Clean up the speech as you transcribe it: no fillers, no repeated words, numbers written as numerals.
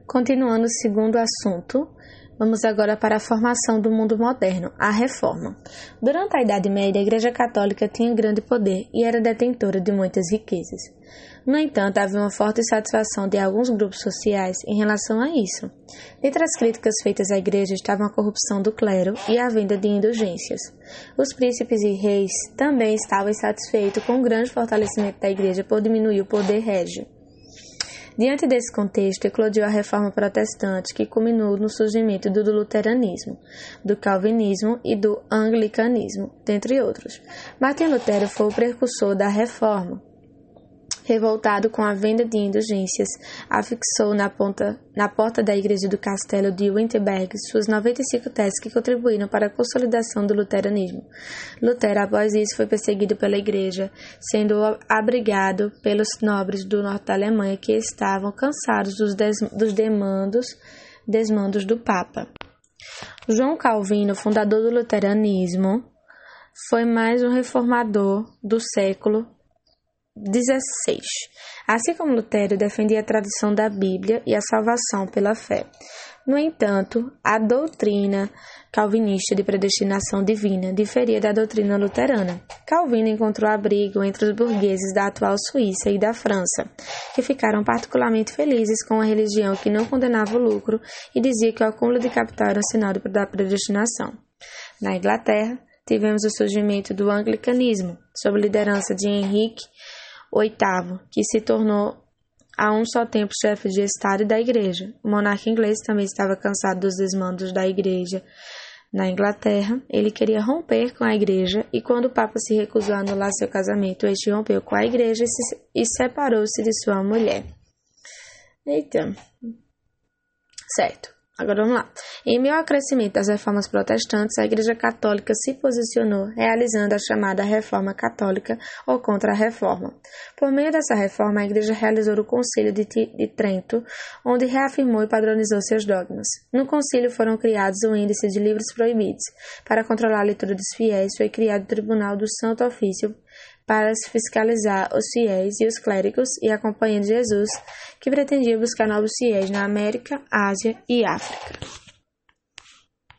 Continuando o segundo assunto, vamos agora para a formação do mundo moderno, a Reforma. Durante a Idade Média, a Igreja Católica tinha grande poder e era detentora de muitas riquezas. No entanto, havia uma forte insatisfação de alguns grupos sociais em relação a isso. Dentre as críticas feitas à Igreja estavam a corrupção do clero e a venda de indulgências. Os príncipes e reis também estavam insatisfeitos com o grande fortalecimento da Igreja por diminuir o poder régio. Diante desse contexto, eclodiu a Reforma Protestante, que culminou no surgimento do luteranismo, do calvinismo e do anglicanismo, dentre outros. Martinho Lutero foi o precursor da Reforma. Revoltado com a venda de indulgências, afixou na porta da igreja do castelo de Wittenberg suas 95 teses que contribuíram para a consolidação do luteranismo. Lutero, após isso, foi perseguido pela igreja, sendo abrigado pelos nobres do norte da Alemanha que estavam cansados dos desmandos do Papa. João Calvino, fundador do luteranismo, foi mais um reformador do século XVI. Assim como Lutero, defendia a tradição da Bíblia e a salvação pela fé. No entanto, a doutrina calvinista de predestinação divina diferia da doutrina luterana. Calvino encontrou abrigo entre os burgueses da atual Suíça e da França, que ficaram particularmente felizes com a religião que não condenava o lucro e dizia que o acúmulo de capital era um sinal da predestinação. Na Inglaterra, tivemos o surgimento do anglicanismo, sob a liderança de Henrique VIII, que se tornou a um só tempo chefe de Estado e da Igreja. O monarca inglês também estava cansado dos desmandos da Igreja. Na Inglaterra, ele queria romper com a Igreja e quando o Papa se recusou a anular seu casamento, este rompeu com a Igreja e separou-se de sua mulher. Eita. Certo. Agora vamos lá. Em meio ao crescimento das reformas protestantes, a Igreja Católica se posicionou, realizando a chamada Reforma Católica ou Contra-Reforma. Por meio dessa reforma, a Igreja realizou o Concílio de Trento, onde reafirmou e padronizou seus dogmas. No concílio foram criados o Índice de Livros Proibidos. Para controlar a leitura dos fiéis, foi criado o Tribunal do Santo Ofício para fiscalizar os fiéis e os clérigos e a Companhia de Jesus, que pretendia buscar novos fiéis na América, Ásia e África.